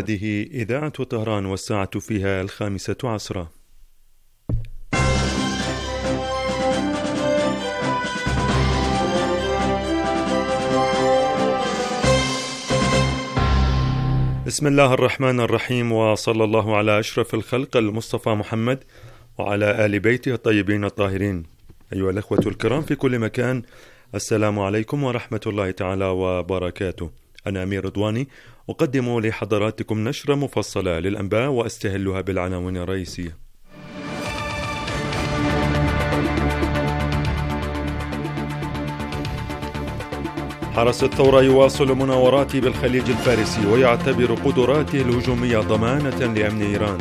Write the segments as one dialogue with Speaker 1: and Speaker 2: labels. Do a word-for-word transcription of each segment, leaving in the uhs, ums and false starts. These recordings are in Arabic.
Speaker 1: هذه إذاعة طهران والساعة فيها الخامسة عصرا. بسم الله الرحمن الرحيم، وصلى الله على أشرف الخلق المصطفى محمد وعلى آل بيته الطيبين الطاهرين. أيها الأخوة الكرام في كل مكان، السلام عليكم ورحمة الله تعالى وبركاته. أنا أمير رضواني أقدم لحضراتكم نشرة مفصلة للأنباء وأستهلها بالعناوين الرئيسية. حرس الثورة يواصل مناوراته بالخليج الفارسي ويعتبر قدراته الهجومية ضمانة لأمن إيران.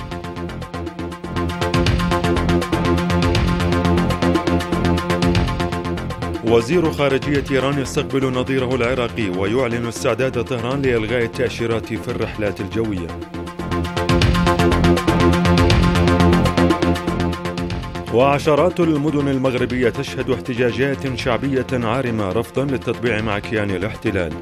Speaker 1: وزير خارجية إيران يستقبل نظيره العراقي ويعلن استعداد طهران لإلغاء التأشيرات في الرحلات الجوية. وعشرات المدن المغربية تشهد احتجاجات شعبية عارمة رفضا للتطبيع مع كيان الاحتلال.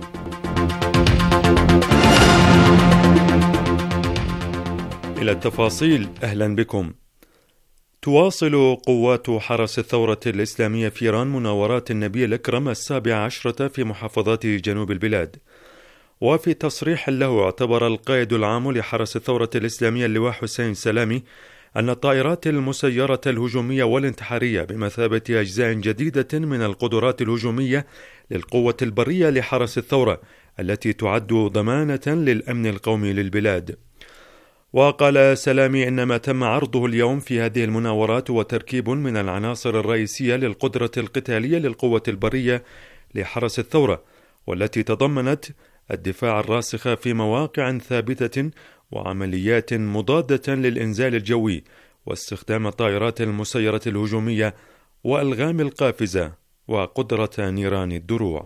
Speaker 1: إلى التفاصيل، أهلا بكم. تواصل قوات حرس الثورة الإسلامية في إيران مناورات النبي الأكرم السابع عشرة في محافظات جنوب البلاد. وفي تصريح له، اعتبر القائد العام لحرس الثورة الإسلامية اللواء حسين سلامي أن الطائرات المسيرة الهجومية والانتحارية بمثابة أجزاء جديدة من القدرات الهجومية للقوة البرية لحرس الثورة التي تعد ضمانة للأمن القومي للبلاد. وقال سلامي إن ما تم عرضه اليوم في هذه المناورات هو تركيب من العناصر الرئيسية للقدرة القتالية للقوة البرية لحرس الثورة، والتي تضمنت الدفاع الراسخ في مواقع ثابتة وعمليات مضادة للإنزال الجوي واستخدام الطائرات المسيرة الهجومية وألغام القافزة وقدرة نيران الدروع.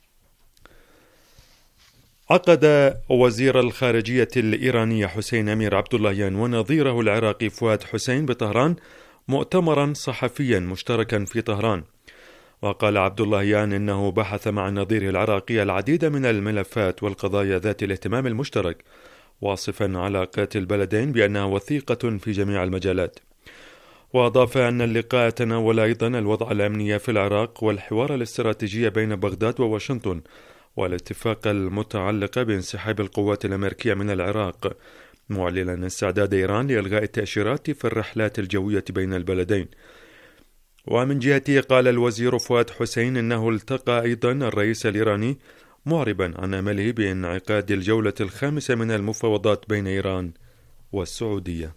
Speaker 1: عقد وزير الخارجية الإيراني حسين أمير عبد اللهيان ونظيره العراقي فؤاد حسين بطهران مؤتمرا صحفيا مشتركا في طهران. وقال عبد اللهيان إنه بحث مع نظيره العراقي العديد من الملفات والقضايا ذات الاهتمام المشترك، واصفا علاقات البلدين بأنها وثيقة في جميع المجالات. وأضاف أن اللقاء تناول أيضا الوضع الأمني في العراق والحوار الاستراتيجي بين بغداد وواشنطن والاتفاق المتعلق بانسحاب القوات الأمريكية من العراق، معلنا استعداد إيران لإلغاء التأشيرات في الرحلات الجوية بين البلدين. ومن جهته قال الوزير فؤاد حسين إنه التقى أيضا الرئيس الإيراني معربا عن أمله بانعقاد الجولة الخامسة من المفاوضات بين إيران والسعودية.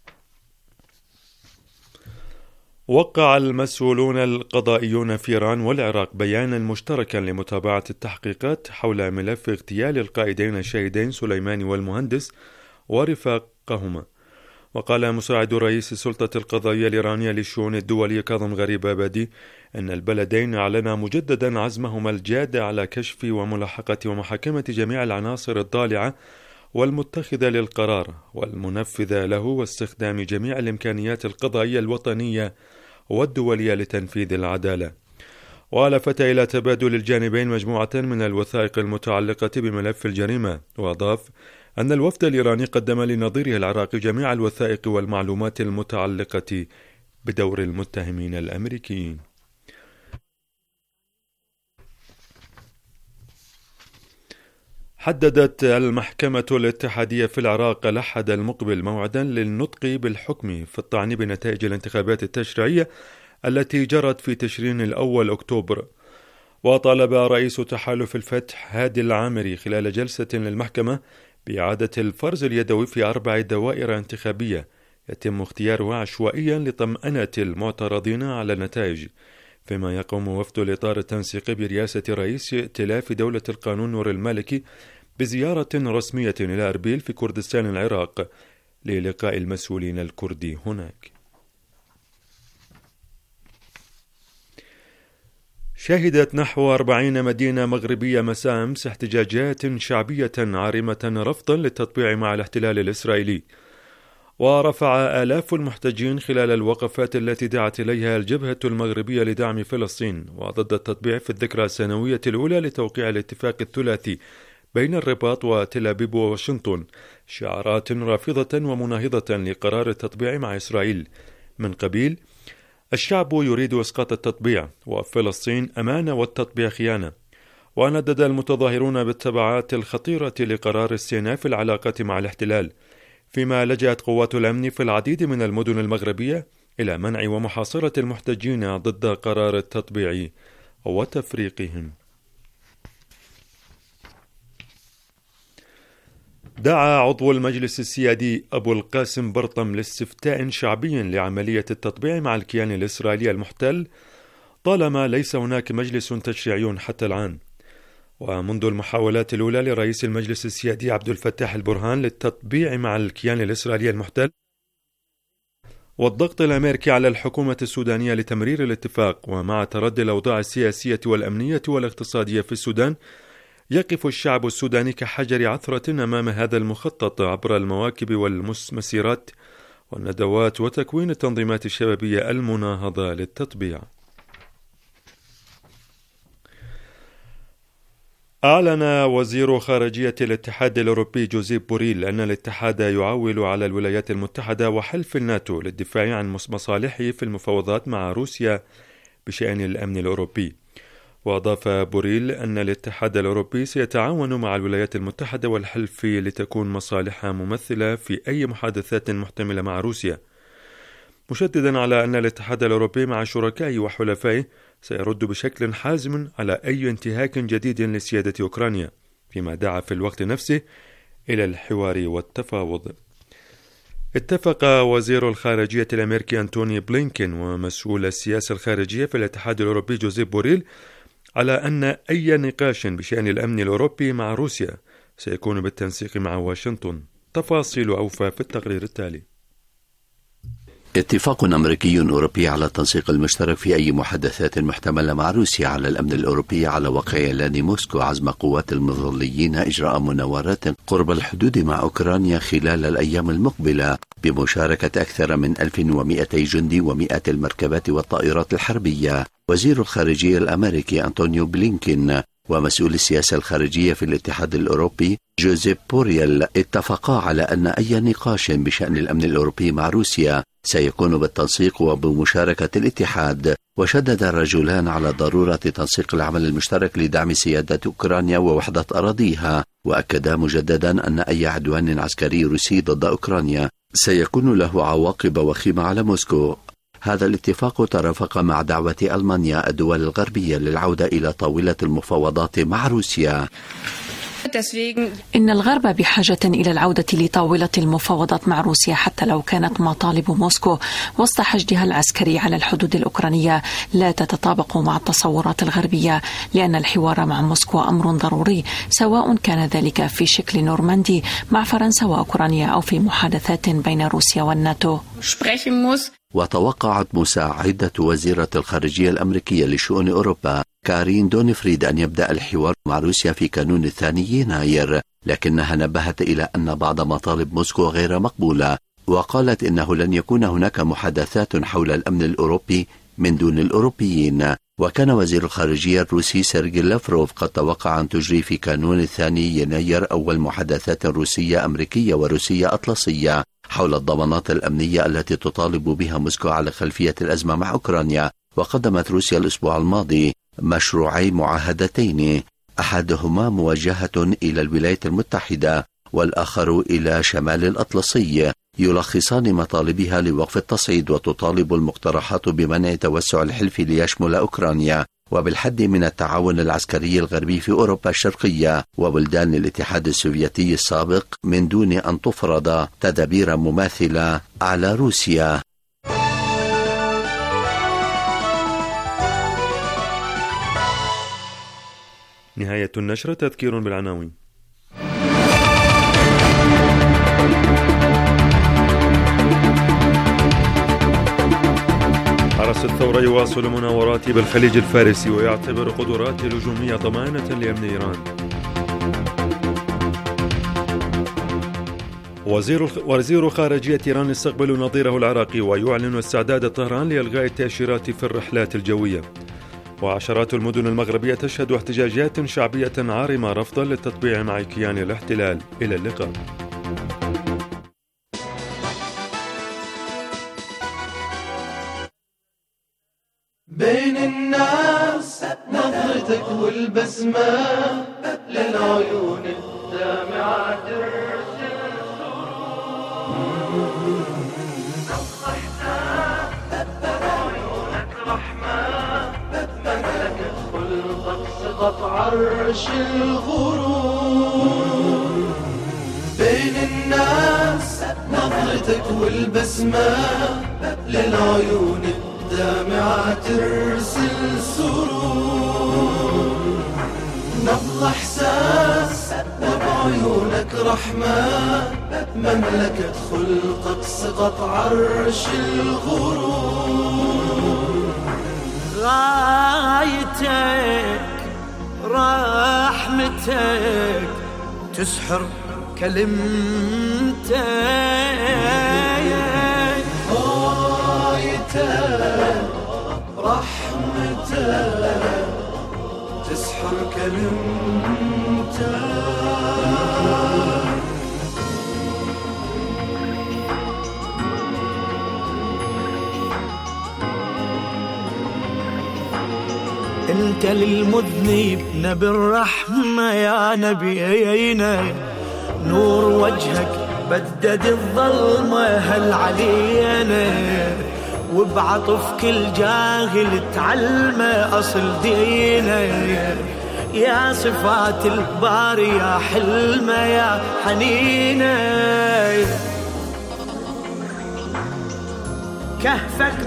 Speaker 1: وقع المسؤولون القضائيون في إيران والعراق بيانا مشتركا لمتابعة التحقيقات حول ملف اغتيال القائدين الشهيدين سليماني والمهندس ورفاقهما. وقال مساعد رئيس السلطة القضائية الإيرانية للشؤون الدولية كاظم غريب أبادي أن البلدين أعلنا مجددا عزمهما الجاد على كشف وملاحقة ومحاكمة جميع العناصر الضالعة والمتخذة للقرار والمنفذة له، واستخدام جميع الإمكانيات القضائية الوطنية والدولية لتنفيذ العدالة. ولفت إلى تبادل الجانبين مجموعة من الوثائق المتعلقة بملف الجريمة. وأضاف أن الوفد الإيراني قدم لنظيره العراقي جميع الوثائق والمعلومات المتعلقة بدور المتهمين الأمريكيين. حددت المحكمة الاتحادية في العراق الأحد المقبل موعدا للنطق بالحكم في الطعن بنتائج الانتخابات التشريعية التي جرت في تشرين الأول أكتوبر. وطالب رئيس تحالف الفتح هادي العامري خلال جلسة للمحكمة بإعادة الفرز اليدوي في أربع دوائر انتخابية يتم اختيارها عشوائيا لطمأنة المعترضين على النتائج، فيما يقوم وفد الإطار التنسيقي برئاسة رئيس ائتلاف دولة القانون نور المالكي بزيارة رسمية إلى أربيل في كردستان العراق للقاء المسؤولين الكردي هناك. شهدت نحو أربعين مدينة مغربية مساء أمس احتجاجات شعبية عارمة رفضا للتطبيع مع الاحتلال الإسرائيلي. ورفع آلاف المحتجين خلال الوقفات التي دعت إليها الجبهة المغربية لدعم فلسطين وضد التطبيع في الذكرى السنوية الأولى لتوقيع الاتفاق الثلاثي بين الرباط وتل أبيب وواشنطن شعارات رافضة ومناهضة لقرار التطبيع مع إسرائيل من قبيل الشعب يريد إسقاط التطبيع وفلسطين أمانة والتطبيع خيانة. وندد المتظاهرون بالتبعات الخطيرة لقرار استئناف العلاقات مع الاحتلال، فيما لجأت قوات الأمن في العديد من المدن المغربية إلى منع ومحاصرة المحتجين ضد قرار التطبيع وتفريقهم. دعا عضو المجلس السيادي أبو القاسم برطم لاستفتاء شعبي لعملية التطبيع مع الكيان الإسرائيلي المحتل طالما ليس هناك مجلس تشريعي حتى الآن. ومنذ المحاولات الأولى لرئيس المجلس السيادي عبد الفتاح البرهان للتطبيع مع الكيان الإسرائيلي المحتل والضغط الأمريكي على الحكومة السودانية لتمرير الاتفاق، ومع تردي الأوضاع السياسية والأمنية والاقتصادية في السودان، يقف الشعب السوداني كحجر عثرة أمام هذا المخطط عبر المواكب والمسيرات والندوات وتكوين التنظيمات الشبابية المناهضة للتطبيع. أعلن وزير خارجية الاتحاد الأوروبي جوزيف بوريل أن الاتحاد يعول على الولايات المتحدة وحلف الناتو للدفاع عن مصالحه في المفاوضات مع روسيا بشأن الأمن الأوروبي. وأضاف بوريل أن الاتحاد الأوروبي سيتعاون مع الولايات المتحدة والحلف لتكون مصالحها ممثلة في أي محادثات محتملة مع روسيا، مشددا على أن الاتحاد الأوروبي مع شركائه وحلفائه سيرد بشكل حازم على أي انتهاك جديد لسيادة أوكرانيا، فيما دعا في الوقت نفسه إلى الحوار والتفاوض. اتفق وزير الخارجية الأمريكي أنتوني بلينكين ومسؤول السياسة الخارجية في الاتحاد الأوروبي جوزيف بوريل على أن أي نقاش بشأن الأمن الأوروبي مع روسيا سيكون بالتنسيق مع واشنطن. تفاصيل أوفى في التقرير التالي.
Speaker 2: اتفاق أمريكي أوروبي على التنسيق المشترك في أي محادثات محتملة مع روسيا على الأمن الأوروبي على وقع إعلان موسكو عزم قوات المظليين إجراء مناورات قرب الحدود مع أوكرانيا خلال الأيام المقبلة بمشاركة أكثر من ألف ومئتي جندي ومئات المركبات والطائرات الحربية. وزير الخارجية الأمريكي أنطونيو بلينكين ومسؤول السياسة الخارجية في الاتحاد الأوروبي جوزيف بوريل اتفقا على أن أي نقاش بشأن الأمن الأوروبي مع روسيا سيكون بالتنسيق وبمشاركة الاتحاد. وشدد الرجلان على ضرورة تنسيق العمل المشترك لدعم سيادة أوكرانيا ووحدة أراضيها، وأكدا مجددا أن أي عدوان عسكري روسي ضد أوكرانيا سيكون له عواقب وخيمة على موسكو. هذا الاتفاق ترافق مع دعوة ألمانيا الدول الغربية للعودة إلى طاولة المفاوضات مع روسيا.
Speaker 3: إن الغرب بحاجة إلى العودة لطاولة المفاوضات مع روسيا، حتى لو كانت مطالب موسكو وسط حشدها العسكري على الحدود الأوكرانية لا تتطابق مع التصورات الغربية، لأن الحوار مع موسكو أمر ضروري، سواء كان ذلك في شكل نورماندي مع فرنسا وأوكرانيا أو في محادثات بين روسيا والناتو.
Speaker 2: وتوقعت مساعدة وزيرة الخارجية الأمريكية لشؤون أوروبا كارين دونفريد أن يبدأ الحوار مع روسيا في كانون الثاني يناير، لكنها نبهت إلى أن بعض مطالب موسكو غير مقبولة، وقالت إنه لن يكون هناك محادثات حول الأمن الأوروبي من دون الأوروبيين. وكان وزير الخارجية الروسي سيرجي لافروف قد توقع أن تجري في كانون الثاني يناير أول محادثات روسية أمريكية وروسية أطلسية حول الضمانات الأمنية التي تطالب بها موسكو على خلفية الأزمة مع أوكرانيا. وقدمت روسيا الأسبوع الماضي مشروعي معاهدتين، أحدهما موجهة إلى الولايات المتحدة والآخر إلى شمال الأطلسي، يلخصان مطالبها لوقف التصعيد، وتطالب المقترحات بمنع توسع الحلف ليشمل أوكرانيا وبالحد من التعاون العسكري الغربي في أوروبا الشرقية وبلدان الاتحاد السوفيتي السابق من دون أن تفرض تدابير مماثلة على روسيا.
Speaker 1: نهاية النشرة. تذكير بالعناوين. حرس الثورة يواصل مناوراته بالخليج الفارسي ويعتبر قدراته الهجومية ضمانة لأمن إيران. وزير وزير خارجية إيران يستقبل نظيره العراقي ويعلن استعداد طهران لإلغاء التأشيرات في الرحلات الجوية. وعشرات المدن المغربية تشهد احتجاجات شعبية عارمة رفضا للتطبيع مع كيان الاحتلال. إلى اللقاء.
Speaker 4: بين الناس نظرتك والبسمة للعيون الدامعة ترسل سرور، عيونك رحمة مملكة خلقك سقط عرش الغرور. بين الناس نظرتك والبسمة للعيون الدامعة ترسل سرور، نبض إحساس وبعيونك رحمة مملكة خلقك سقط عرش الغرور.
Speaker 5: غايتك رحمتك تسحر كلمتك،
Speaker 4: رحمتك تسحر كلمتك.
Speaker 5: انت للمذنب نبي الرحمة يا نبينا، نور وجهك بدد الظلمة هل علينا، وبعطف كل جاهل تعلمه أصل دينا. يا صفات الباري يا حلمه يا حنينه، كهفك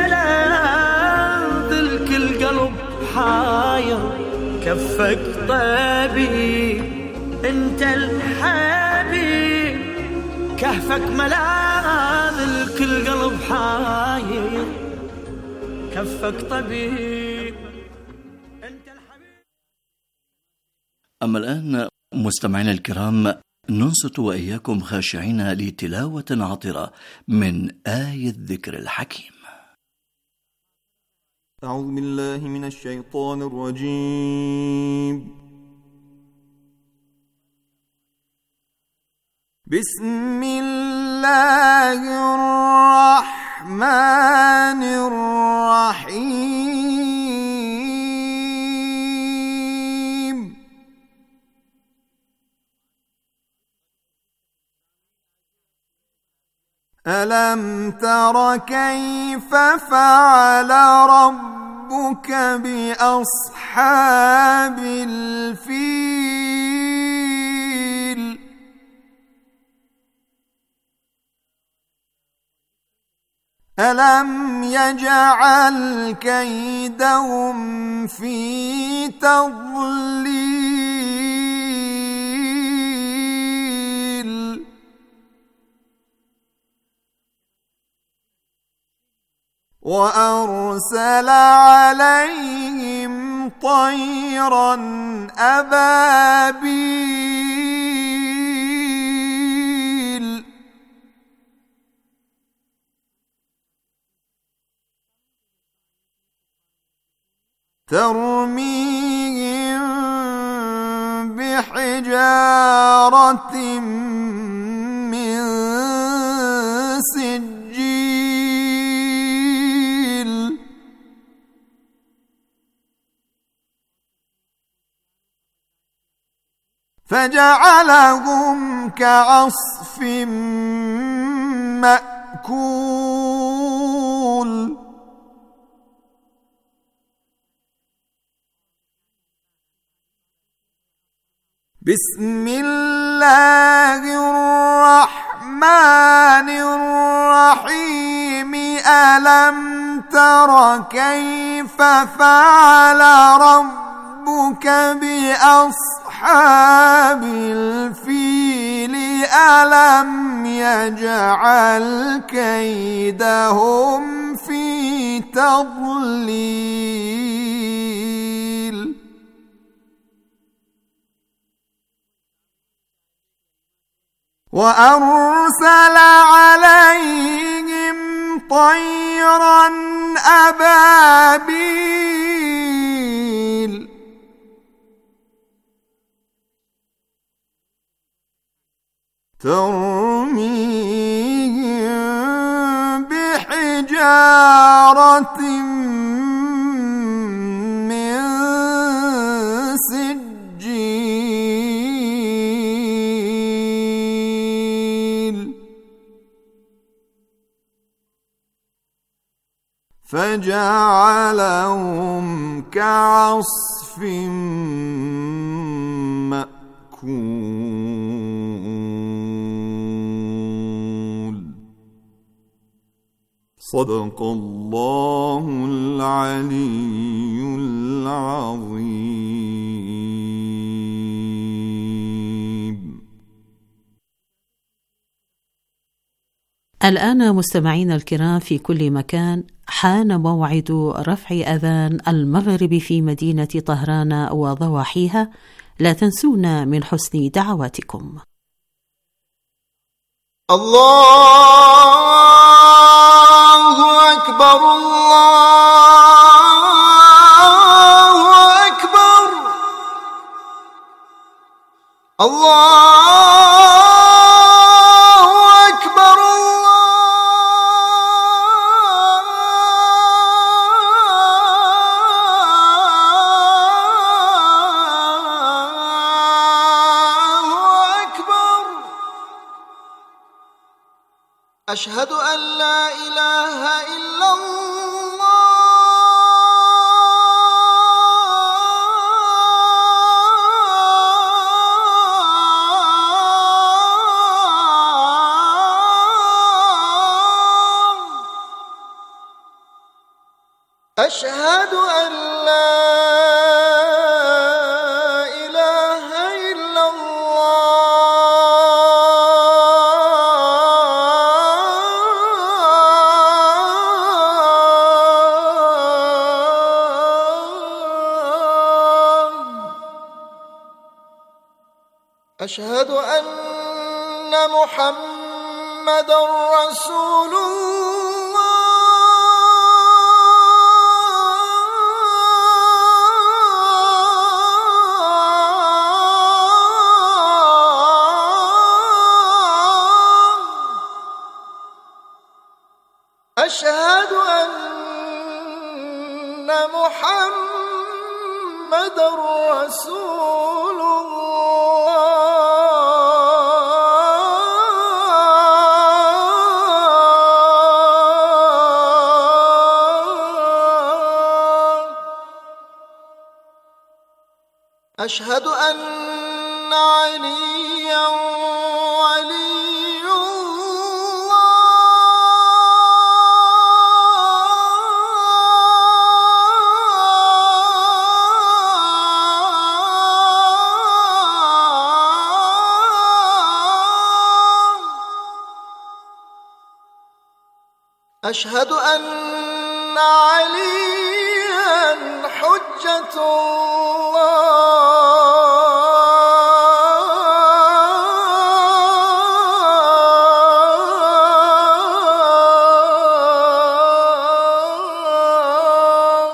Speaker 5: ملاذ الكل قلب حاير، كفك طبيب انت الحبيب، كهفك ملاذ الكل قلب حاير، كفك طبيب انت الحبيب.
Speaker 6: أما الآن مستمعينا الكرام ننصت وإياكم خاشعين لتلاوة عطرة من آية الذكر الحكيم.
Speaker 7: أعوذ بالله من الشيطان الرجيم. بسم الله الرحمن الرحيم. ألم تر كيف فعل ربك بأصحاب الفيل؟ ألم يجعل كيدهم في تضليل؟ وأرسل عليهم طيرا أبابيل ترميهم بحجارة من سجيل فجعلهم كعصف مأكول. بسم الله الرحمن الرحيم. ألم تر كيف فعل ربك بأصحاب الفيل؟ ألم يجعل كيدهم في تضليل؟ وأرسل عليهم طيرا أبابيل ترميهم بحجارة من سجيل فجعلهم كعصف مأكول. صدق الله العلي العظيم.
Speaker 8: الآن مستمعين الكرام في كل مكان حان موعد رفع أذان المغرب في مدينة طهران وضواحيها. لا تنسونا من حسن دعواتكم.
Speaker 7: الله أكبر الله أكبر الله أكبر الله أكبر. أشهد أن لا إله إلا الله أشهد أن لا إله إلا الله. أشهد أن محمدًا رسول أشهد أن محمدًا رسول الله. أشهد أن عليًّا ولي أشهد أن عليًّا حجة الله.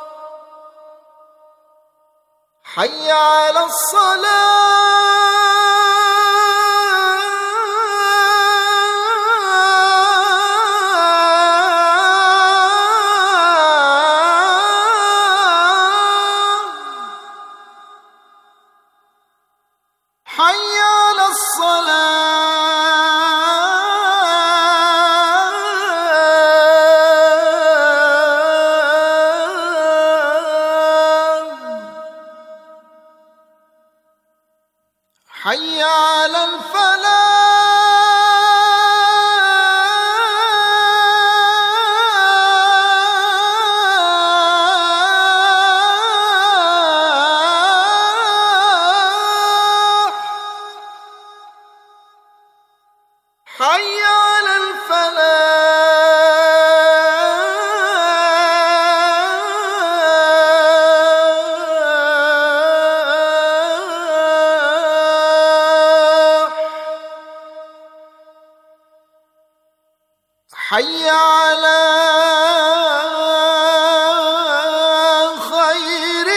Speaker 7: حي على الصلاة حي على الصلاة حي على الفلاح حي على الفلاح حي على خير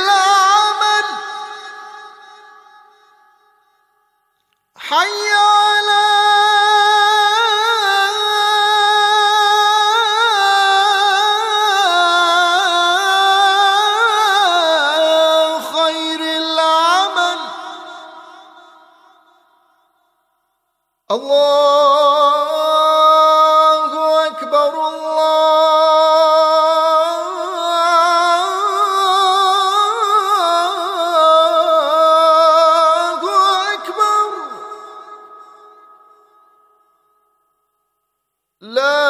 Speaker 7: العمل حي على الله أكبر الله أكبر لا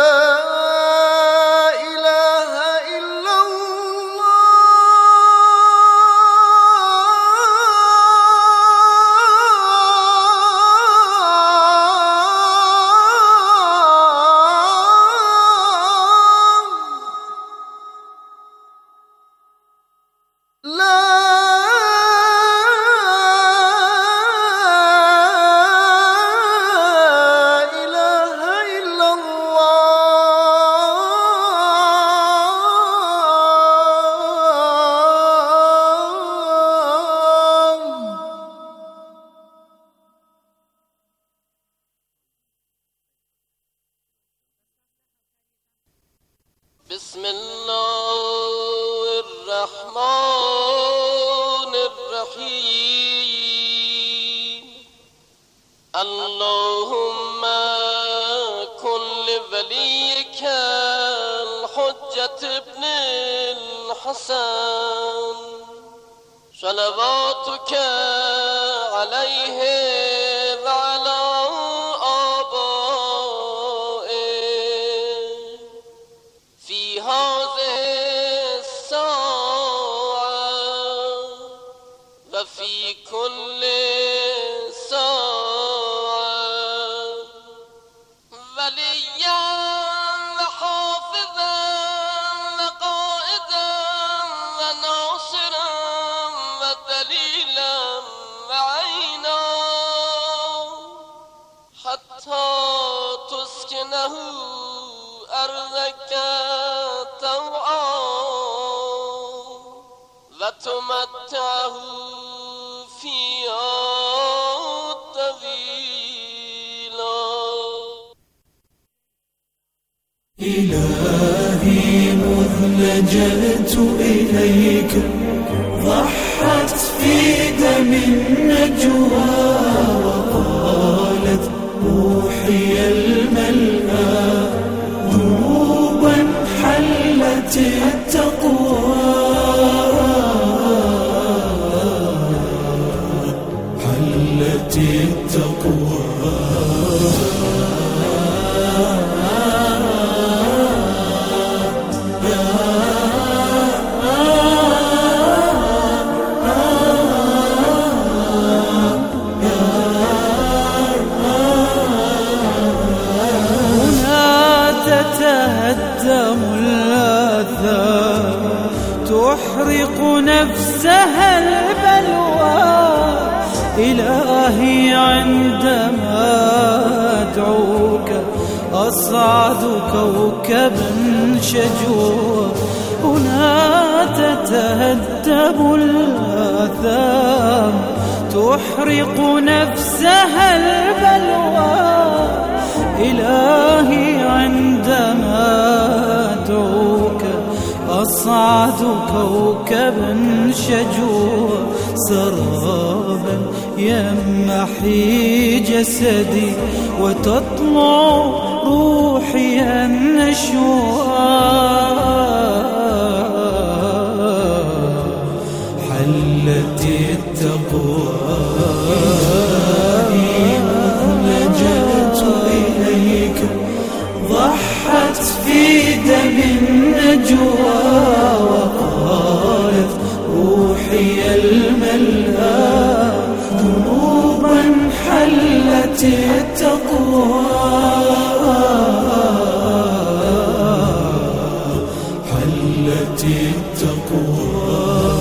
Speaker 9: بسم الله الرحمن الرحيم اللهم كن لوليك الحجة ابن الحسن صلواتك عليه وعلى في كل ساعة وليا وحافظا وقائدا وناصرا ودليلا وعينا حتى تسكنه أرضك طوعا وتمتعه
Speaker 4: إلهي مذ لجأت إليك ضحت في دم النجوى وقالت روحي الملأى ذنوبا حلت التقوى حلت التقوى
Speaker 10: تتهدم الآثام تحرق نفسها البلوى إلهي عندما أدعوك أصعد كوكبا شجوا هنا تتهدم الآثام تحرق نفسها البلوى إلهي عندما أدعوك أصعد كوكبا شجوا سرابا يمحي جسدي وتطلع روحي النشوى حلت التقوى
Speaker 4: ضحت في دم النجوى وقالت روحي الملأى ذنوبا حلت التقوى حلت التقوى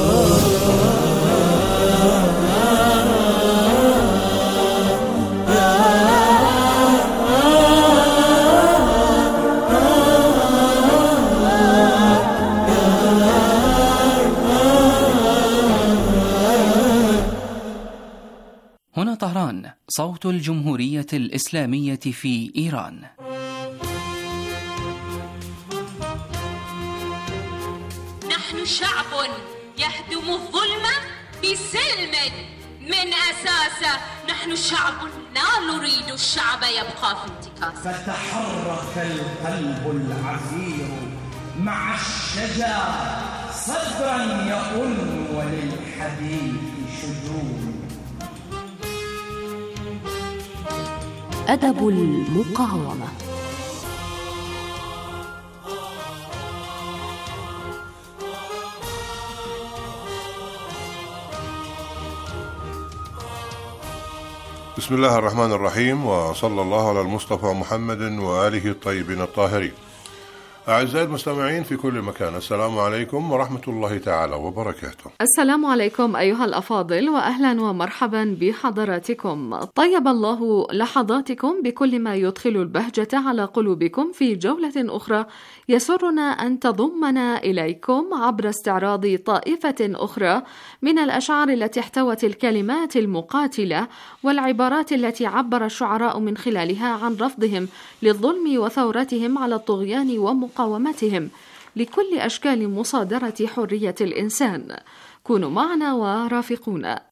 Speaker 11: هنا طهران، صوت الجمهورية الإسلامية في إيران.
Speaker 12: نحن شعب يهدم الظلم بسلم، من أساسه. نحن شعب لا نريد الشعب يبقى في انتكاسه.
Speaker 13: فتحرك القلب العفير مع الشجر صدرا يؤن وللحديث شجون.
Speaker 8: أدب المقاومة.
Speaker 14: بسم الله الرحمن الرحيم، وصلى الله على المصطفى محمد وآله الطيبين الطاهرين. أعزائي المستمعين في كل مكان، السلام عليكم ورحمة الله تعالى وبركاته.
Speaker 15: السلام عليكم أيها الأفاضل، وأهلا ومرحبا بحضراتكم. طيب الله لحظاتكم بكل ما يدخل البهجة على قلوبكم في جولة أخرى يسرنا أن تضمنا إليكم عبر استعراض طائفة أخرى من الأشعار التي احتوت الكلمات المقاتلة والعبارات التي عبر الشعراء من خلالها عن رفضهم للظلم وثورتهم على الطغيان ومقاومتهم لكل أشكال مصادرة حرية الإنسان. كونوا معنا ورافقونا.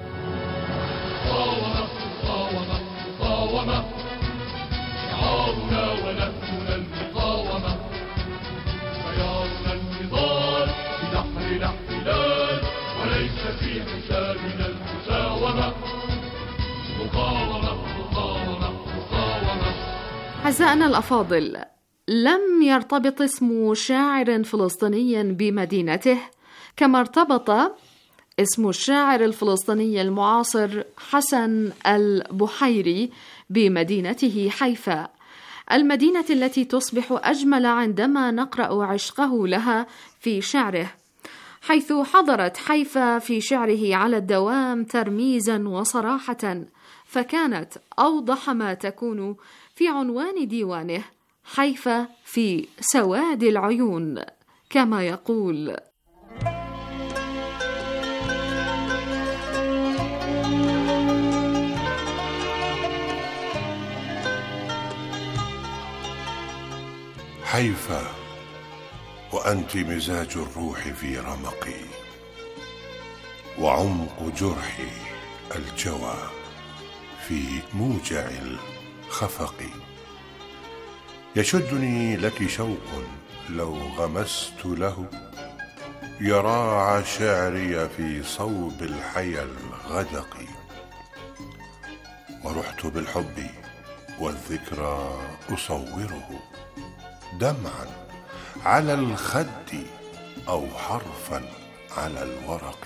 Speaker 16: مقاومة مقاومة مقاومة شعارنا ونهجنا المقاومة، خيارنا النضال في نحر الاحتلال وليس في حسابنا المساومة. مقاومة مقاومة مقاومة.
Speaker 15: أعزائنا الأفاضل، لم يرتبط اسم شاعر فلسطيني بمدينته كما ارتبط اسم الشاعر الفلسطيني المعاصر حسن البحيري بمدينته حيفا، المدينة التي تصبح أجمل عندما نقرأ عشقه لها في شعره، حيث حضرت حيفا في شعره على الدوام ترميزا وصراحة، فكانت أوضح ما تكون في عنوان ديوانه: حيفا في سواد العيون، كما يقول:
Speaker 14: حيفا وأنت مزاج الروح في رمقي، وعمق جرحي الجوى في موجع الخفق. يشدني لك شوق لو غمست له، يراع شعري في صوب الحيا الغدق. ورحت بالحب والذكرى أصوره دمعا على الخد أو حرفا على الورق.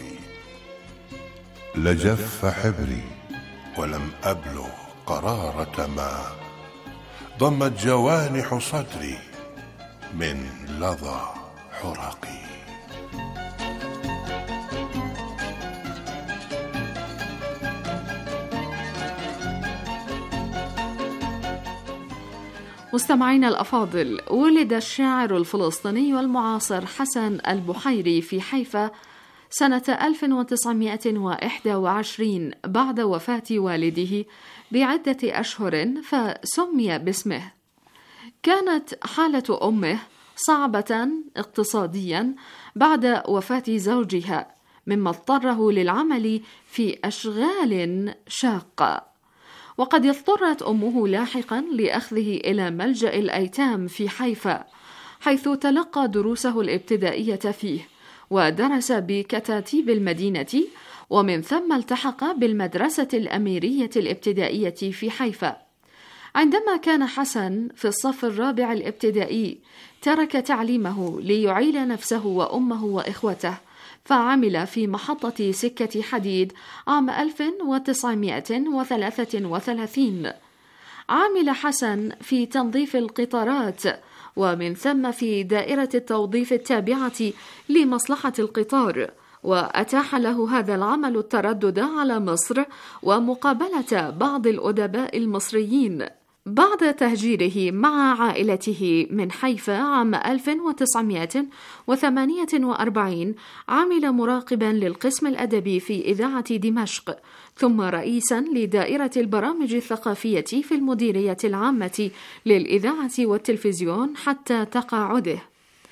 Speaker 14: لجف حبري ولم أبلغ قرارة ما ضمت جوانح صدري من لظى حرقي.
Speaker 15: مستمعينا الأفاضل، ولد الشاعر الفلسطيني المعاصر حسن البحيري في حيفا سنة ألف وتسعمائة وإحدى وعشرين بعد وفاة والده بعدة أشهر، فسمي باسمه. كانت حالة أمه صعبة اقتصاديا بعد وفاة زوجها، مما اضطره للعمل في أشغال شاقة، وقد اضطرت أمه لاحقا لأخذه إلى ملجأ الأيتام في حيفا، حيث تلقى دروسه الابتدائية فيه، ودرس بكتاتيب المدينة، ومن ثم التحق بالمدرسة الأميرية الابتدائية في حيفا. عندما كان حسن في الصف الرابع الابتدائي ترك تعليمه ليعيل نفسه وأمه وإخوته، فعمل في محطة سكة حديد عام ألف وتسعمائة وثلاثة وثلاثين. عمل حسن في تنظيف القطارات، ومن ثم في دائرة التوظيف التابعة لمصلحة القطار، وأتاح له هذا العمل التردد على مصر ومقابلة بعض الأدباء المصريين. بعد تهجيره مع عائلته من حيفا عام ألف وتسعمائة وثمانية وأربعين عمل مراقبا للقسم الأدبي في إذاعة دمشق، ثم رئيسا لدائرة البرامج الثقافية في المديرية العامة للإذاعة والتلفزيون حتى تقاعده.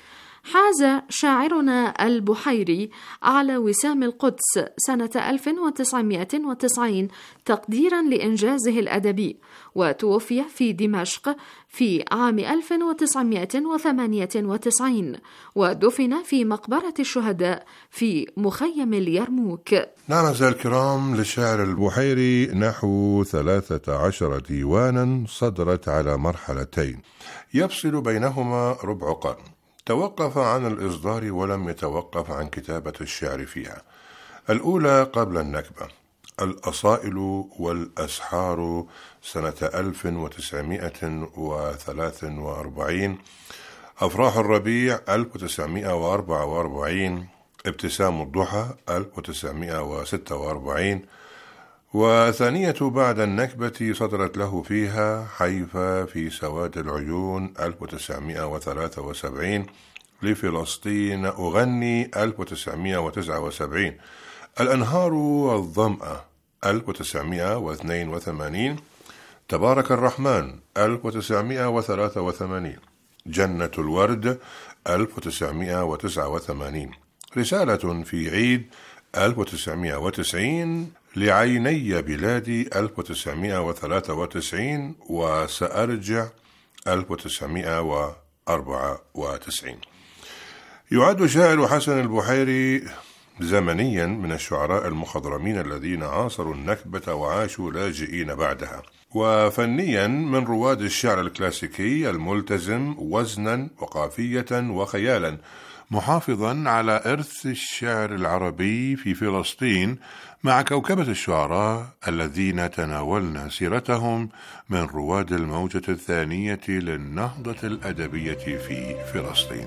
Speaker 15: حاز شاعرنا البحيري على وسام القدس سنة ألف وتسعمائة وتسعين تقديرا لإنجازه الأدبي، وتوفي في دمشق في عام ألف وتسعمائة وثمانية وتسعين، ودفن في مقبرة الشهداء في مخيم اليرموك.
Speaker 14: نعم أعزائي الكرام، للشاعر البحيري نحو ثلاثة عشر ديوانا صدرت على مرحلتين يفصل بينهما ربع قرن. توقف عن الإصدار ولم يتوقف عن كتابة الشعر فيها. الأولى قبل النكبة، الأصائل والأسحار سنة ألف وتسعمائة وثلاثة وأربعين، أفراح الربيع ألف وتسعمائة وأربعة وأربعين، ابتسام الضحى ألف وتسعمائة وستة وأربعين، وثانية بعد النكبة صدرت له فيها حيفا في سواد العيون ألف وتسعمائة وثلاثة وسبعين، لفلسطين أغني ألف وتسعمائة وتسعة وسبعين، الأنهار والظمأة ألف وتسعمائة واثنين وثمانين، تبارك الرحمن ألف وتسعمائة وثلاثة وثمانين، جنة الورد ألف وتسعمائة وتسعة وثمانين، رسالة في عيد ألف وتسعمائة وتسعين، لعيني بلادي ألف وتسعمائة وثلاثة وتسعين، وسأرجع ألف وتسعمائة وأربعة وتسعين. يعد شاعر حسن البحيري زمنيا من الشعراء المخضرمين الذين عاصروا النكبة وعاشوا لاجئين بعدها، وفنيا من رواد الشعر الكلاسيكي الملتزم وزنا وقافية وخيالا، محافظا على إرث الشعر العربي في فلسطين مع كوكبة الشعراء الذين تناولنا سيرتهم من رواد الموجة الثانية للنهضة الأدبية في فلسطين.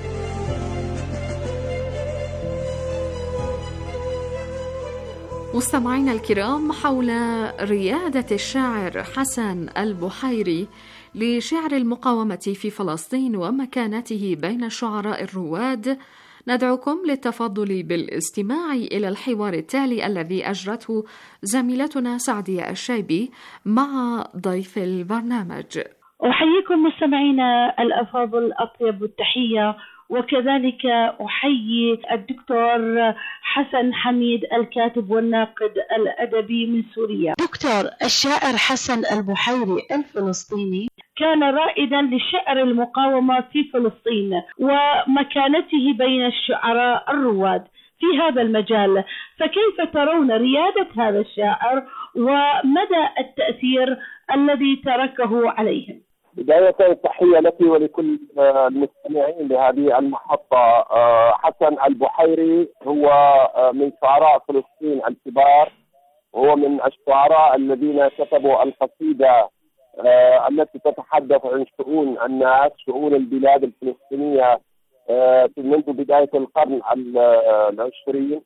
Speaker 15: مستمعينا الكرام، حول ريادة الشاعر حسن البحيري لشعر المقاومة في فلسطين ومكانته بين الشعراء الرواد، ندعوكم للتفضل بالاستماع إلى الحوار التالي الذي أجرته زميلتنا سعدية الشيبي مع ضيف البرنامج.
Speaker 17: أحييكم مستمعينا الأفاضل أطيب التحية، وكذلك أحيي الدكتور حسن حميد الكاتب والناقد الأدبي من سوريا.
Speaker 18: دكتور، الشاعر حسن البحيري الفلسطيني
Speaker 17: كان رائدا لشعر المقاومة في فلسطين ومكانته بين الشعراء الرواد في هذا المجال، فكيف ترون ريادة هذا الشاعر ومدى التأثير الذي تركه عليهم؟
Speaker 19: بداية تحية لك ولكل المستمعين لهذه المحطة. حسن البحيري هو من شعراء فلسطين الكبار، وهو من الشعراء الذين كتبوا القصيدة التي تتحدث عن شؤون الناس، شؤون البلاد الفلسطينية منذ بداية القرن العشرين.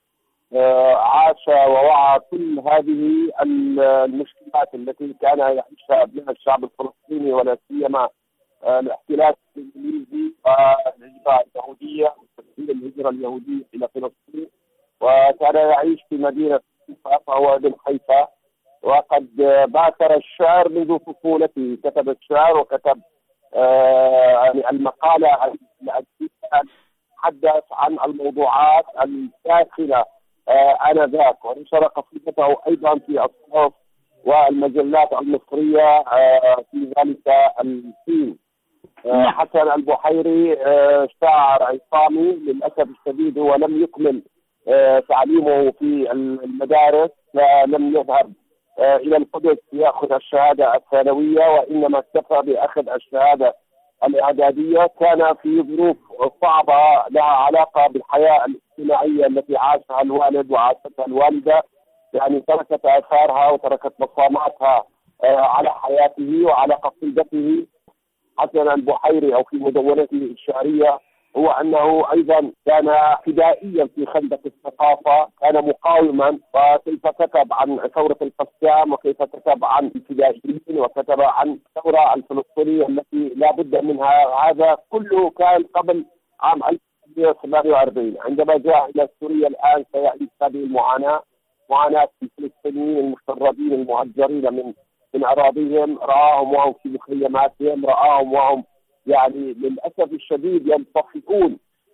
Speaker 19: عاش ووعى كل هذه المشكلات التي كان يعيشها ابناء الشعب الفلسطيني، ولا سيما الاحتلال الانجليزي والهجرة اليهودية وتسجيل الهجرة اليهودية الى فلسطين، وكان يعيش في مدينة حيفا، فهو ابن حيفا، وقد باكر الشعر منذ طفولته. كتب الشعر وكتب يعني المقالة التي تحدث عن الموضوعات الداخلة آنذاك، ونشر قصيدته أيضا في الصحف والمجلات المصرية في ذلك الحين. حسن البحيري شاعر عصامي، للأسف الشديد هو لم يكمل تعليمه في المدارس، فلم يذهب إلى القدس يأخذ الشهادة الثانوية، وإنما اكتفى بأخذ الشهادة الإعدادية. كان في ظروف صعبة لها علاقة بالحياة الاجتماعية التي عاشها الوالد وعاشتها الوالدة، يعني تركت آثارها وتركت بصماتها على حياته وعلى قصيدته. حسن البحيري أو في مدونته الشعرية هو أنه أيضا كان فدائيا في خندق الثقافة، كان مقاوما، وكيف كتب عن ثورة القسام وكيف كتب عن الفدائيين وكتب عن الثورة الفلسطينية التي لا بد منها. هذا كله كان قبل عام ألف وتسعمائة وثمانية وأربعين. عندما جاء إلى سوريا الآن سيعيش هذه المعاناة، معاناة الفلسطينيين المشردين المهجرين من من أراضيهم. رآهم وهم في مخيماتهم، رآهم وهم يعني للأسف الشديد ينطفئون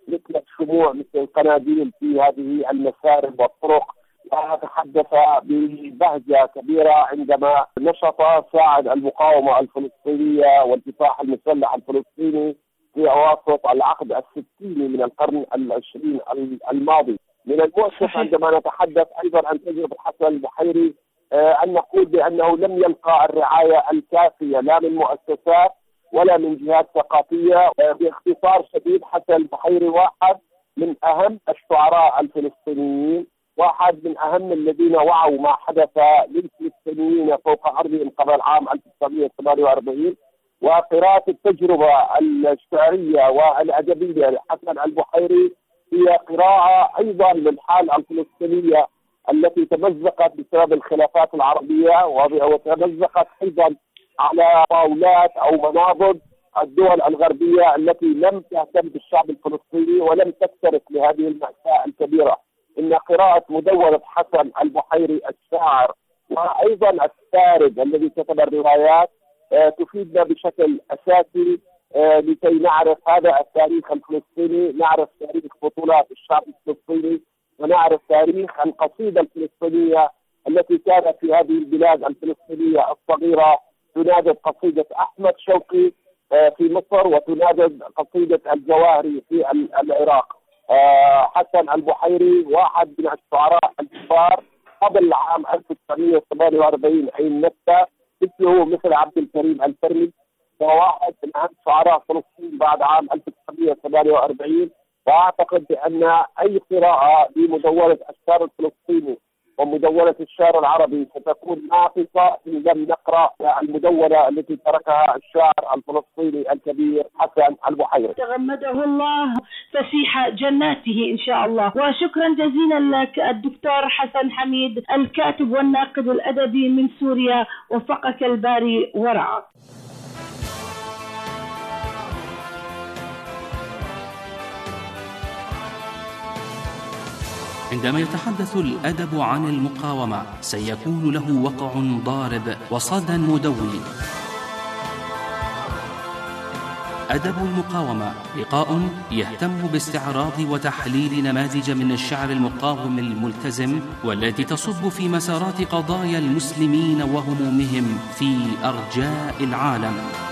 Speaker 19: مثل الشموع مثل القناديل في هذه المسارب والطرق. وتحدث ببهجة كبيرة عندما نشط ساعد المقاومة الفلسطينية والكفاح المسلح الفلسطيني في أواسط العقد الستيني من القرن العشرين الماضي. من المؤسف عندما نتحدث أيضا عن تجربة حسن البحيري أن نقول بأنه لم يلقى الرعاية الكافية لا من مؤسسات ولا من جهات ثقافية. باختصار شديد، حسن البحيري واحد من أهم الشعراء الفلسطينيين، واحد من أهم الذين وعوا ما حدث للفلسطينيين فوق أرضهم قبل عام ألف وتسعمئة وثمانية وأربعين. وقراءة التجربة الشعرية والأدبية لحسن البحيري هي قراءة أيضا للحالة الفلسطينية التي تمزقت بسبب الخلافات العربية، وتمزقت أيضا على طاولات أو مناضد الدول الغربية التي لم تهتم بالشعب الفلسطيني ولم تكترث لهذه المأساة الكبيرة. إن قراءة مدونة حسن البحيري الشاعر وأيضا السارد الذي كتب الروايات تفيدنا بشكل أساسي لكي نعرف هذا التاريخ الفلسطيني، نعرف تاريخ بطولات الشعب الفلسطيني، ونعرف تاريخ القصيدة الفلسطينية التي كانت في هذه البلاد الفلسطينية الصغيرة تنادد قصيدة أحمد شوقي في مصر وتنادد قصيدة الجواهري في العراق. حسن البحيري واحد من الشعراء الكبار قبل عام ألف وتسعمئة وثمانية وأربعين أي النكبة، مثله مثل عبد الكريم الفرمي، وواحد من أهم شعراء فلسطين بعد عام ألف وتسعمئة وثمانية وأربعين. وأعتقد بأن أي قراءة بمدونة الشعر الفلسطيني ومدونة الشعر العربي ستكون ناقصة إن لم نقرأ المدونة التي تركها الشاعر الفلسطيني الكبير حسن البحيري.
Speaker 17: تغمده الله فسيح جناته إن شاء الله. وشكرا جزيلا لك الدكتور حسن حميد الكاتب والناقد الأدبي من سوريا، وفقك الباري ورعاك.
Speaker 11: عندما يتحدث الأدب عن المقاومة سيكون له وقع ضارب وصدى مدوي. أدب المقاومة لقاء يهتم باستعراض وتحليل نماذج من الشعر المقاوم الملتزم والتي تصب في مسارات قضايا المسلمين وهمومهم في أرجاء العالم.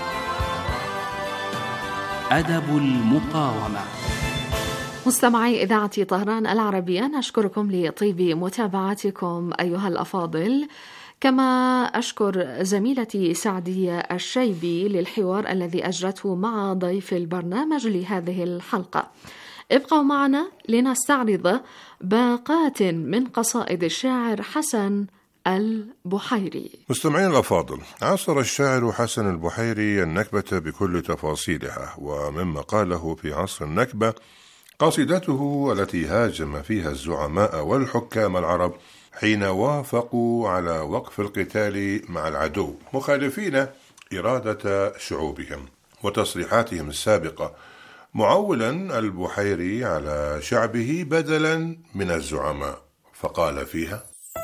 Speaker 11: أدب المقاومة.
Speaker 15: مستمعي إذاعة طهران العربية، نشكركم لطيب متابعتكم أيها الأفاضل، كما أشكر زميلتي سعدية الشيبي للحوار الذي أجرته مع ضيف البرنامج لهذه الحلقة. ابقوا معنا لنستعرض باقات من قصائد الشاعر حسن البحيري.
Speaker 14: مستمعين الأفاضل، عاصر الشاعر حسن البحيري النكبة بكل تفاصيلها، ومما قاله في عصر النكبة قصيدته التي هاجم فيها الزعماء والحكام العرب حين وافقوا على وقف القتال مع العدو مخالفين إرادة شعوبهم وتصريحاتهم السابقة، معولا البحيري على شعبه بدلا من الزعماء، فقال فيها: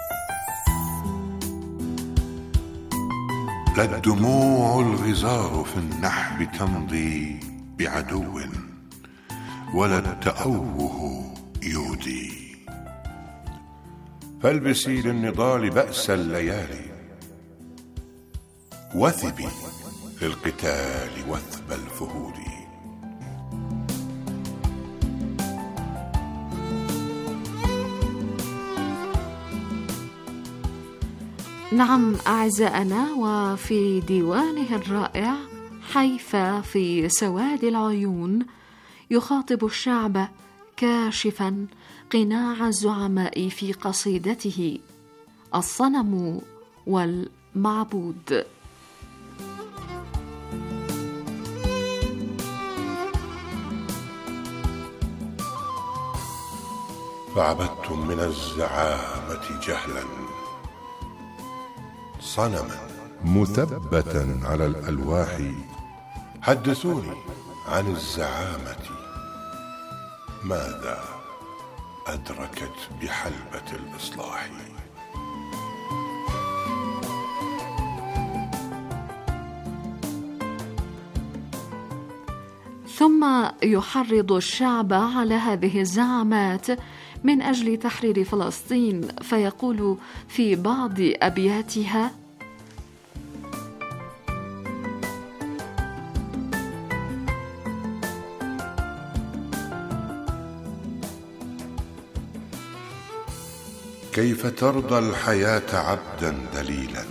Speaker 14: لا الدموع الغزار في النحب تمضي بعدو ولا التأوه يودي، فالبسي للنضال بأس الليالي وثبي للقتال وثب الفهود.
Speaker 15: نعم أعزائنا، وفي ديوانه الرائع حيفا في سواد العيون يخاطب الشعب كاشفا قناع الزعماء في قصيدته الصنم والمعبود.
Speaker 14: فعبدتم من الزعامة جهلا صنما مثبتا على الألواح، حدثوني عن الزعامة ماذا أدركت بحلبة الإصلاح.
Speaker 15: ثم يحرض الشعب على هذه الزعامات من أجل تحرير فلسطين، فيقول في بعض أبياتها:
Speaker 14: كيف ترضى الحياة عبدا ذليلا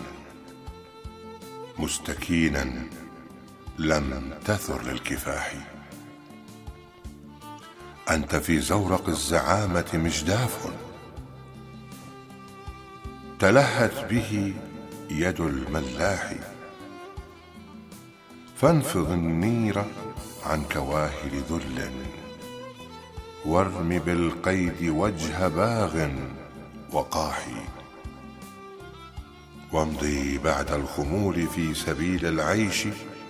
Speaker 14: مستكينا لم تثر للكفاح؟ أنت في زورق الزعامة مجداف تلهت به يد الملاح، فانفض النير عن كواهل ذل وارم بالقيد وجه باغ وقاحي، وامضي بعد الخمول في سبيل العيش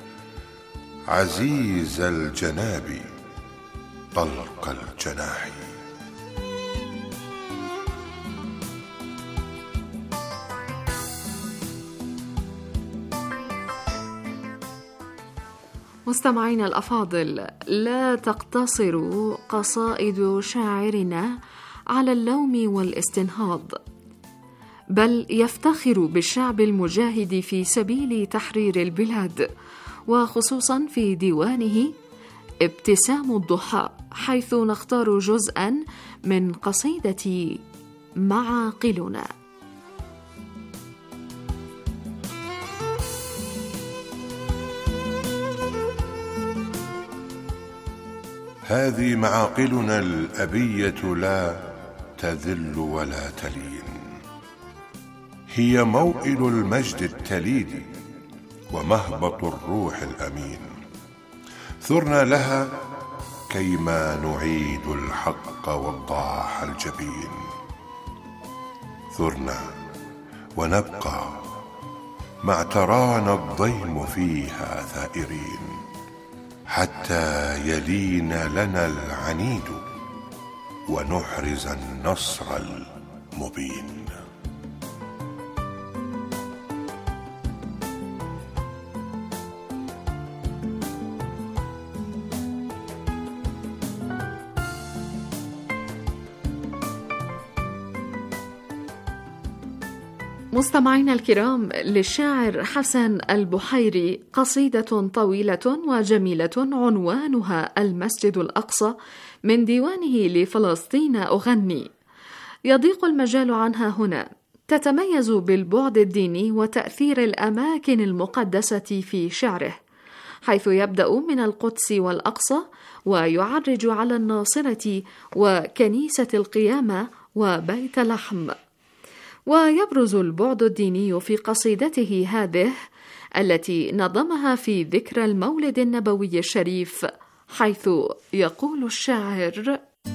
Speaker 14: عزيز الجناب طلق الجناح.
Speaker 15: مستمعينا الأفاضل، لا تقتصر قصائد شاعرنا على اللوم والاستنهاض، بل يفتخر بالشعب المجاهد في سبيل تحرير البلاد، وخصوصا في ديوانه ابتسام الضحى، حيث نختار جزءا من قصيدة معاقلنا.
Speaker 14: هذه معاقلنا الأبية لا تذل ولا تلين، هي موئل المجد التليد ومهبط الروح الأمين، ثرنا لها كيما نعيد الحق والضاح الجبين، ثرنا ونبقى مع ترانا الضيم فيها ثائرين، حتى يلين لنا العنيد ونحرز النصر المبين.
Speaker 15: مستمعينا الكرام، للشاعر حسن البحيري قصيدة طويلة وجميلة عنوانها المسجد الأقصى من ديوانه لفلسطين أغني. يضيق المجال عنها هنا، تتميز بالبعد الديني وتأثير الأماكن المقدسة في شعره، حيث يبدأ من القدس والأقصى ويعرج على الناصرة وكنيسة القيامة وبيت لحم. ويبرز البعد الديني في قصيدته هذه التي نظمها في ذكرى المولد النبوي الشريف، حيث يقول الشاعر: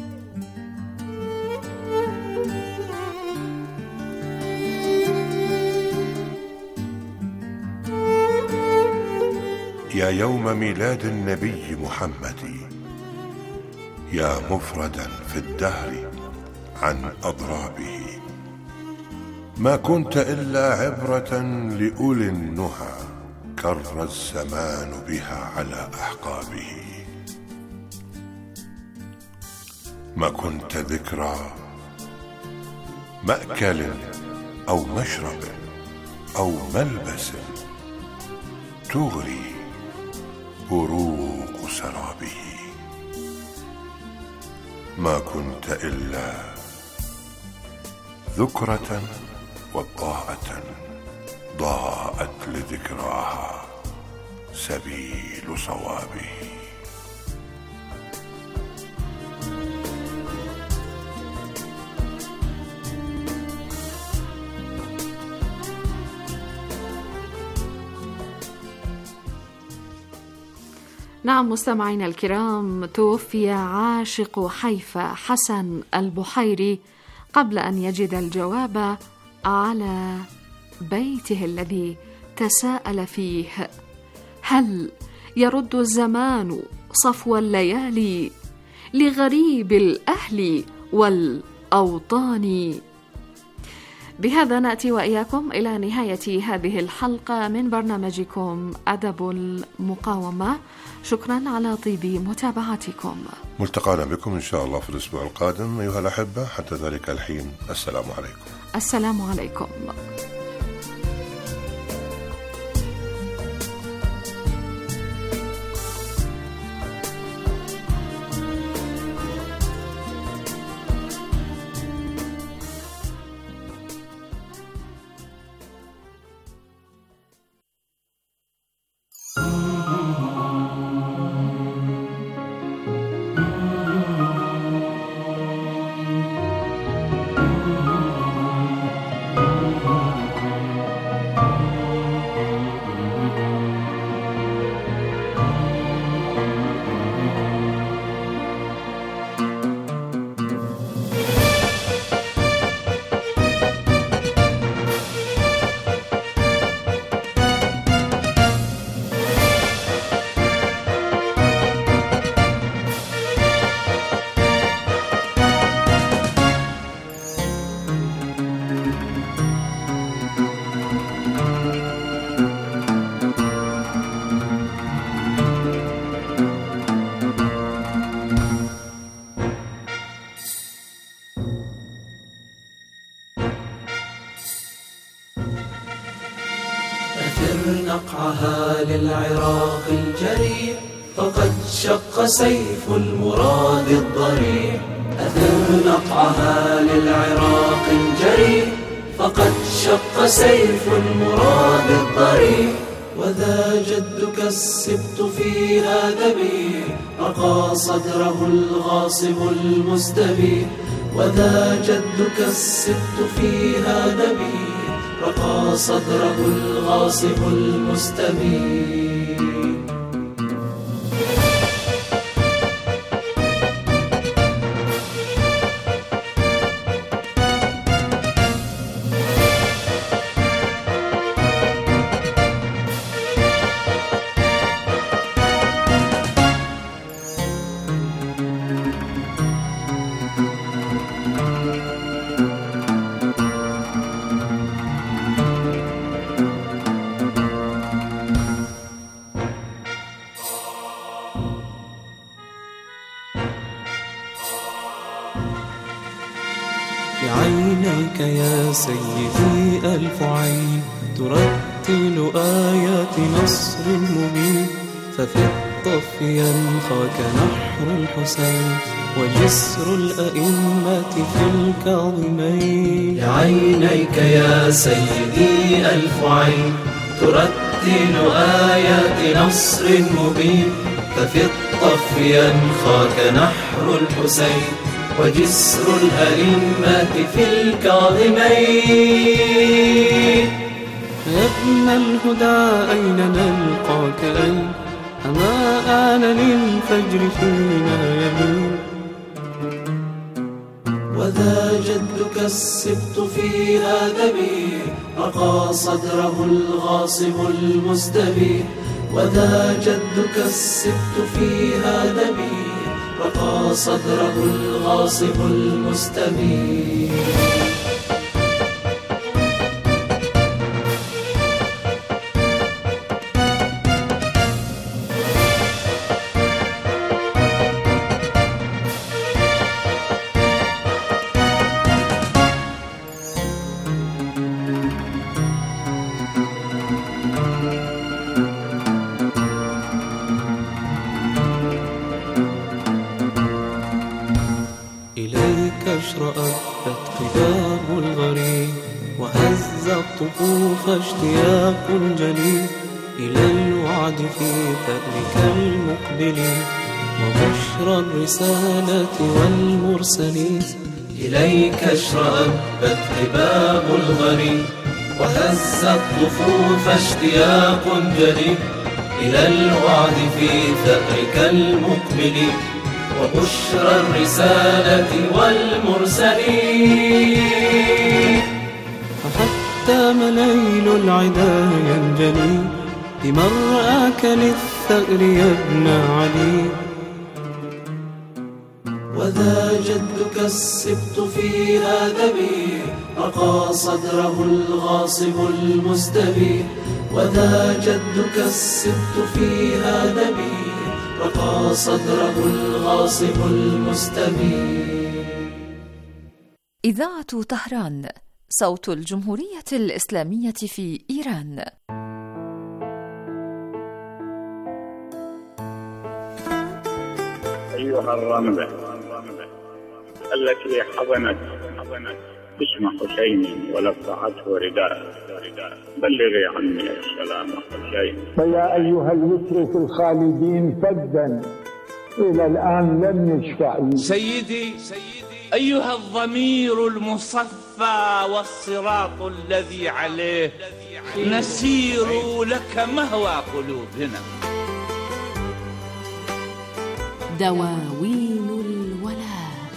Speaker 14: يا يوم ميلاد النبي محمد، يا مفردا في الدهر عن أضرابه، ما كنت إلا عبرة لأولي النهى، كر الزمان بها على أحقابه، ما كنت ذكرى مأكل أو مشرب أو ملبس تغري بروق سرابه، ما كنت إلا ذكرة وضاءة ضاءت لذكراها سبيل صوابه.
Speaker 15: نعم مستمعينا الكرام، توفي عاشق حيفا حسن البحيري قبل أن يجد الجواب على بيته الذي تساءل فيه: هل يرد الزمان صفو الليالي لغريب الأهل والأوطان؟ بهذا نأتي وإياكم إلى نهاية هذه الحلقة من برنامجكم أدب المقاومة. شكرا على طيب متابعتكم.
Speaker 14: ملتقانا بكم إن شاء الله في الأسبوع القادم أيها الأحبة. حتى ذلك الحين السلام عليكم.
Speaker 15: السلام عليكم.
Speaker 4: نقعها للعراق الجريح فقد شق سيف المراد الضريح. أثر نقعها للعراق الجريح فقد شق سيف المراد الضريح. وذا جدك السبط فيها ذبيح رقى صدره الغاصب المستبيح. وذا جدك السبط فيها ذبيح رقى صدره الغاصب المستبيح.
Speaker 10: بعينيك يا سيدي ألف عين ترتل آيات نصر مبين. ففي الطف ينخاك نحر الحسين وجسر الأئمة في الكاظمين.
Speaker 4: بعينيك يا سيدي ألف عين ترتل آيات نصر مبين. ففي الطف ينخاك نحر الحسين وجسر الأئمة في الكاظمين.
Speaker 10: يا ابن الهدى أين نلقاك أين أما آن للفجر فينا يمين.
Speaker 4: وذا جدك السبط فيها ذبيح رقى صدره الغاصب المستبيح. وذا جدك السبط فيها ذبيح رقى صدره الغاصب المستبيح.
Speaker 10: اشرأت قباب الغريب وهز الطفوف اشتياق جليل. إلى الوعد في ثأرك المقبل وبشرى الرسالة والمرسلين.
Speaker 4: إليك اشرأت قباب الغريب وهز الطفوف اشتياق جليل. إلى الوعد في ثأرك المقبل وبشرى الرسالة والمرسلين.
Speaker 10: فحتى مليل العدا ينجلي بمرآك للثأر يا ابن علي.
Speaker 4: وذا جدك السبط في آدمي رقى صدره الغاصب المستبي وذا جدك السبط في آدمي رقى صدره الغاصب المستبي.
Speaker 20: إذاعة طهران، صوت الجمهورية الإسلامية في إيران.
Speaker 21: أيها الرملة التي حضنت اسم حسين ولفعته رداء، بلغي عني السلام حسين.
Speaker 22: فيا أيها الوتر في الخالدين فدا إلى الآن لم يشفع.
Speaker 23: سيدي أيها الضمير المصفى والصراط الذي عليه نسير لك مهوى قلوبنا.
Speaker 8: دواوين الولاء.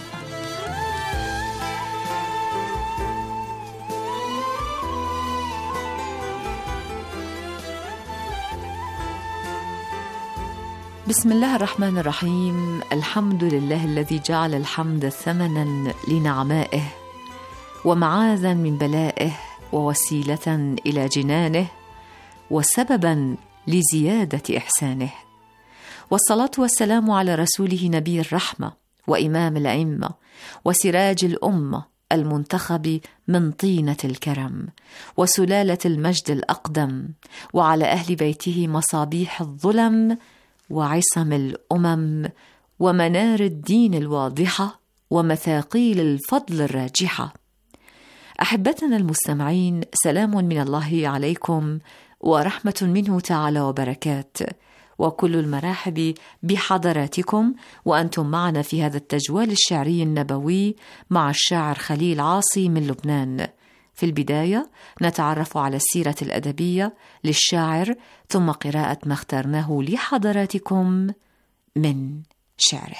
Speaker 20: بسم الله الرحمن الرحيم. الحمد لله الذي جعل الحمد ثمنا لنعمائه ومعاذا من بلائه ووسيلة إلى جنانه وسببا لزيادة إحسانه، والصلاة والسلام على رسوله نبي الرحمة وإمام الأئمة وسراج الأمة المنتخب من طينة الكرم وسلالة المجد الأقدم، وعلى أهل بيته مصابيح الظلم وعصم الأمم ومنار الدين الواضحة ومثاقيل الفضل الراجحة. أحبتنا المستمعين، سلام من الله عليكم ورحمة منه تعالى وبركات، وكل المراحب بحضراتكم وأنتم معنا في هذا التجوال الشعري النبوي مع الشاعر خليل عاصي من لبنان. في البداية نتعرف على السيرة الأدبية للشاعر، ثم قراءة ما اخترناه لحضراتكم من شعره.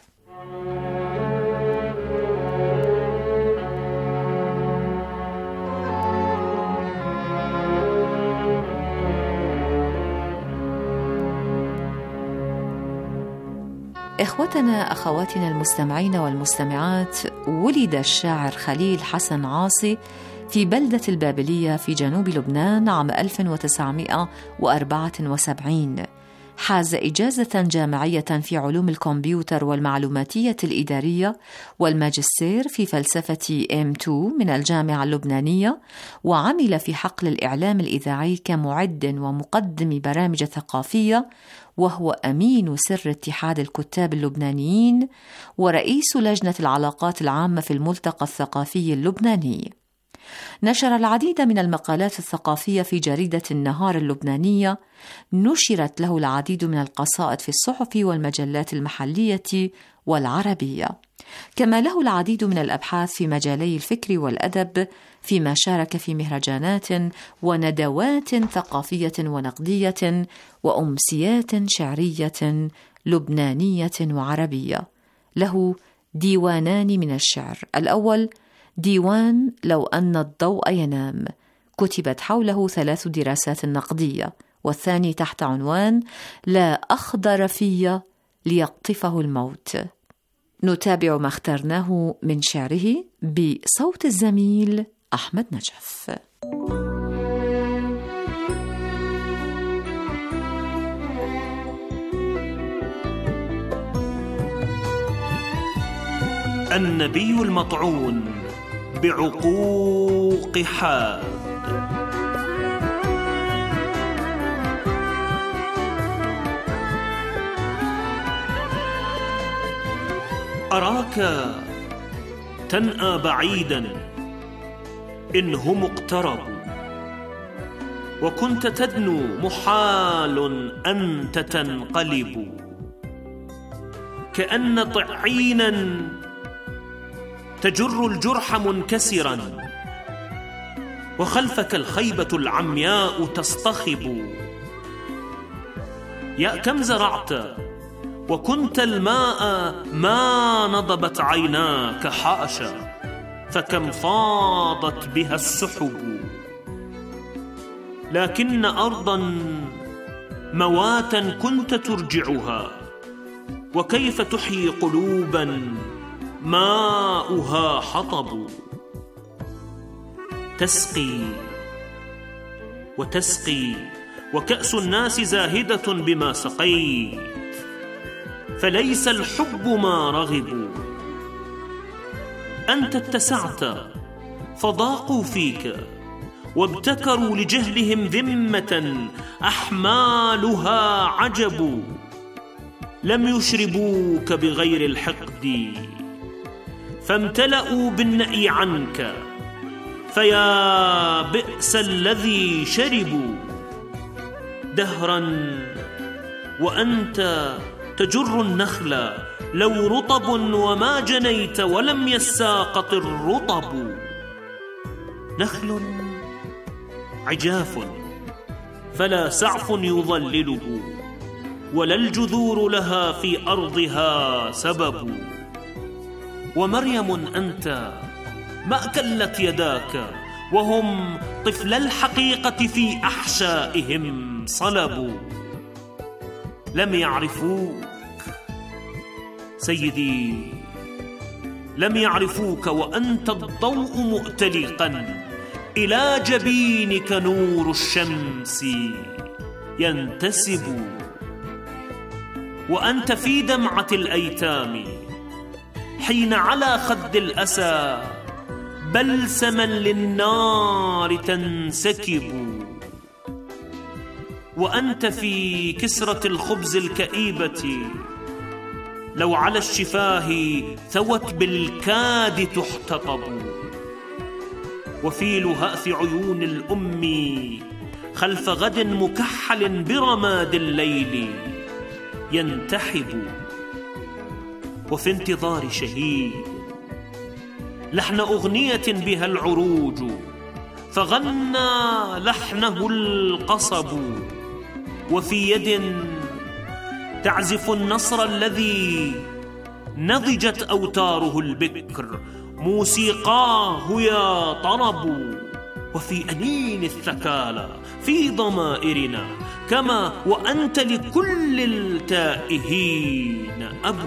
Speaker 20: إخوتنا أخواتنا المستمعين والمستمعات، ولد الشاعر خليل حسن عاصي في بلدة البابلية في جنوب لبنان عام ألف وتسعمائة وأربعة وسبعين. حاز إجازة جامعية في علوم الكمبيوتر والمعلوماتية الإدارية والماجستير في فلسفة إم اثنين من الجامعة اللبنانية، وعمل في حقل الإعلام الإذاعي كمعد ومقدم برامج ثقافية، وهو أمين سر اتحاد الكتاب اللبنانيين ورئيس لجنة العلاقات العامة في الملتقى الثقافي اللبناني. نشر العديد من المقالات الثقافية في جريدة النهار اللبنانية، نشرت له العديد من القصائد في الصحف والمجلات المحلية والعربية، كما له العديد من الأبحاث في مجالي الفكر والأدب، فيما شارك في مهرجانات وندوات ثقافية ونقدية وأمسيات شعرية لبنانية وعربية. له ديوانان من الشعر، الأول ديوان لو أن الضوء ينام، كتبت حوله ثلاث دراسات نقدية، والثاني تحت عنوان لا أخضر في ليقطفه الموت. نتابع ما اخترناه من شعره بصوت الزميل أحمد نجف.
Speaker 24: النبي المطعون بعقوق حاد. أراك تنأى بعيدا إن هم اقتربوا، وكنت تدنو محال أنت تنقلب، كأن طعينا تجر الجرح منكسرا، وخلفك الخيبة العمياء تصطخب. يا كم زرعت وكنت الماء ما نضبت عيناك حاشا، فكم فاضت بها السحب. لكن أرضا مواتا كنت ترجعها، وكيف تحيي قلوبا ماؤها حطب. تسقي وتسقي وكأس الناس زاهدة بما سقيت، فليس الحب ما رغبوا. أنت اتسعت فضاقوا فيك، وابتكروا لجهلهم ذمة أحمالها عجب. لم يشربوك بغير الحقد، فامتلأوا بالنأي عنك، فيا بئس الذي شربوا. دهرا وأنت تجر النخل لو رطب، وما جنيت ولم يساقط الرطب. نخل عجاف فلا سعف يظلله، ولا الجذور لها في أرضها سبب. ومريم أنت ما أكلت يداك، وهم طفل الحقيقة في أحشائهم صلبوا. لم يعرفوك سيدي، لم يعرفوك وأنت الضوء مؤتلقا، إلى جبينك نور الشمس ينتسب. وأنت في دمعة الأيتام حين على خد الأسى بلسما للنار تنسكب. وأنت في كسرة الخبز الكئيبة لو على الشفاه ثوت بالكاد تحتطب. وفي لهأف عيون الأم خلف غد مكحل برماد الليل ينتحب. وفي انتظار شهيد لحن أغنية بها العروج، فغنى لحنه القصب. وفي يد تعزف النصر الذي نضجت أوتاره البكر، موسيقاه يا طرب. وفي أنين الثكالى في ضمائرنا، كما وأنت لكل التائهين أبو.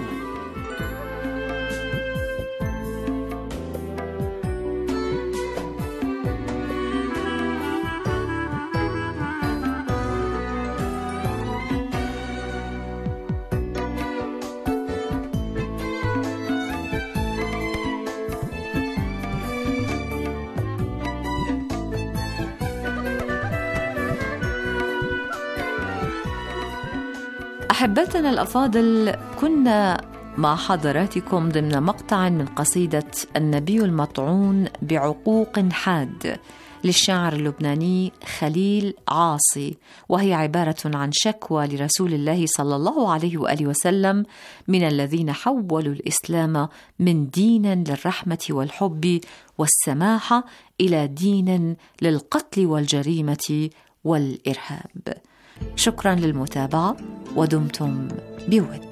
Speaker 20: أحبتنا الأفاضل، كنا مع حضراتكم ضمن مقطع من قصيدة النبي المطعون بعقوق حاد للشاعر اللبناني خليل عاصي، وهي عبارة عن شكوى لرسول الله صلى الله عليه وآله وسلم من الذين حولوا الإسلام من دين للرحمة والحب والسماحة إلى دين للقتل والجريمة والإرهاب. شكرا للمتابعة ودمتم بود.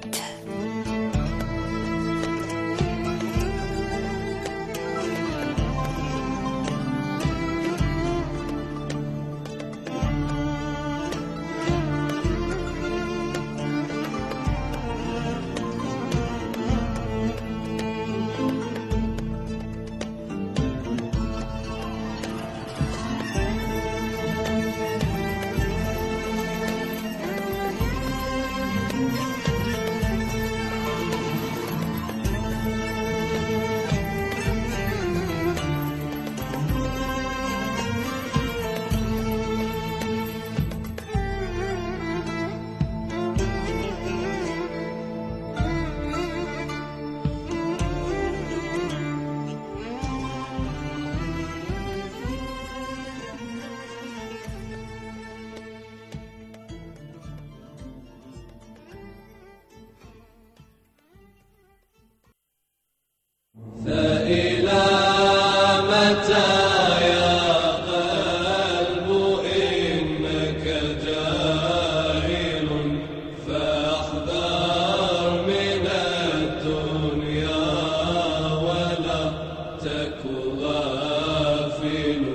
Speaker 4: فإلى متى يا قلب إنك جاهل، فاحذر من الدنيا ولا تك غافل.